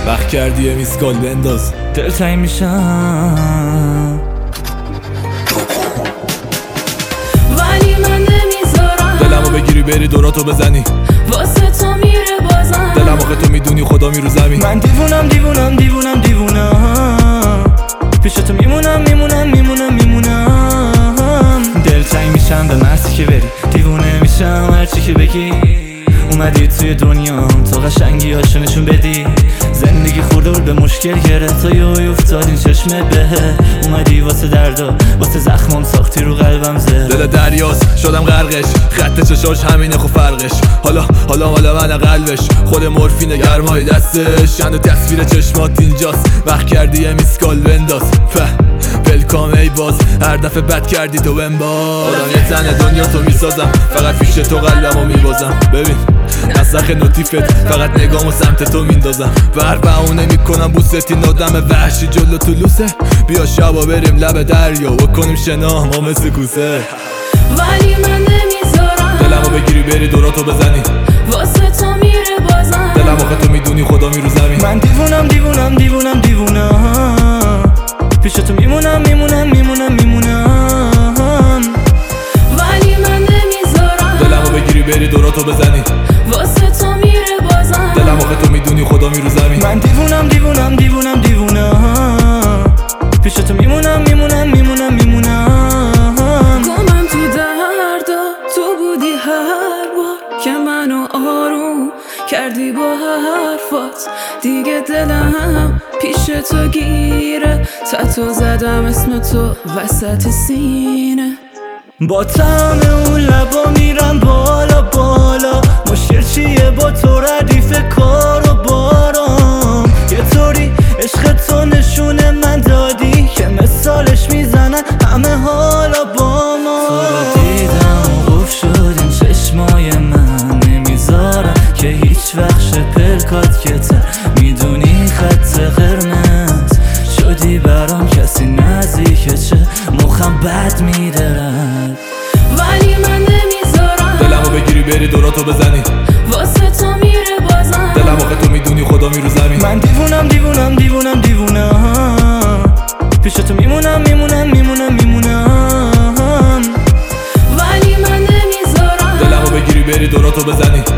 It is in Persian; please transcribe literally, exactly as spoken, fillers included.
وقت کردی یه میسکال بنداز دلتنگ میشم ولی من نمیذارم دلمو بگیری بری دوراتو بزنی واسه تو میره بازم دلم آخه تو میدونی خدا میرو زمین. من دیوونم دیوونم دیوونم دیوونم پیش تو میمونم میمونم میمونم میمونم دلتنگ میشم به مرسی که بری دیوونه میشم هرچی که بگی اومدی توی دنیا تا قشنگی هاشو نشون بدی زندگی خورده به مشکل گرفت تا یه افتادین چشمت بهه اومدی واسه دردا واسه زخمام ساختی رو قلبم زه دل دریاست شدم غرقش خط چشاش همینه خو فرقش حالا حالا حالا من قلبش خود مورفین گرمای دستش هنو تصویر چشمات اینجاست وقت کردی یه میسکال بنداز ولکام ای باز هر دفعه بد کردی تو بنباز آدم یه تنه دنیا تو میسازم فقط پیش تو قلبمو میبازم ببین نسخ نوتیفت فقط نگامو سمت تو میندازم بر بهونه میکنم بوست این آدم وحشی جلو تو لوسه بیا شبا بریم لب دریا و کنیم شنا ما مثل کوسه ولی من نمیذارم دلمو بگیری بری دوراتو بزنی واسه تو میره بازم دلم آخه تو میدونی خدا میرو زمین. من دیوونم دیوونم دیوونم دیوونم پیش تو میمونم میمونم میمونم میمونم ولی من نمیذارم دلمو بگیری بری دوراتو بزنی واسه تو میره بازم دلم آخه تو میدونی خدا میرو زمین. من دیوونم دیوونم دیوونم دیوونم پیش تو میمونم میمونم میمونم میمونم گمم تو دردا تو بودی هر بار که منو آروم کردی با حرفات دیگه دلم پیش تو گیره تتو زدم اسم تو وسط سینه با طعم اون لبا میرم بالا بالا مشکل چیه با تو ردیف کار و بارم یه طوری عشق تو نشونه من دادی که مثالش میزنن همه حالا با ما تو رو دیدم و قف شد این چشمای من نمیذارم که هیچ وقت شپلکات که تر میدونی خط قرمز شدی برام کسی نزدیکه چه مخم بد میدرد ولی من نمیذارم دلمو بگیری بری دوراتو بزنی واسه تو میره بازم دلم آخه تو میدونی خدا میرو زمین. من دیوونم دیوونم دیوونم دیوونم پیش تو میمونم میمونم میمونم میمونم ولی من نمیذارم دلمو بگیری بری دوراتو بزنی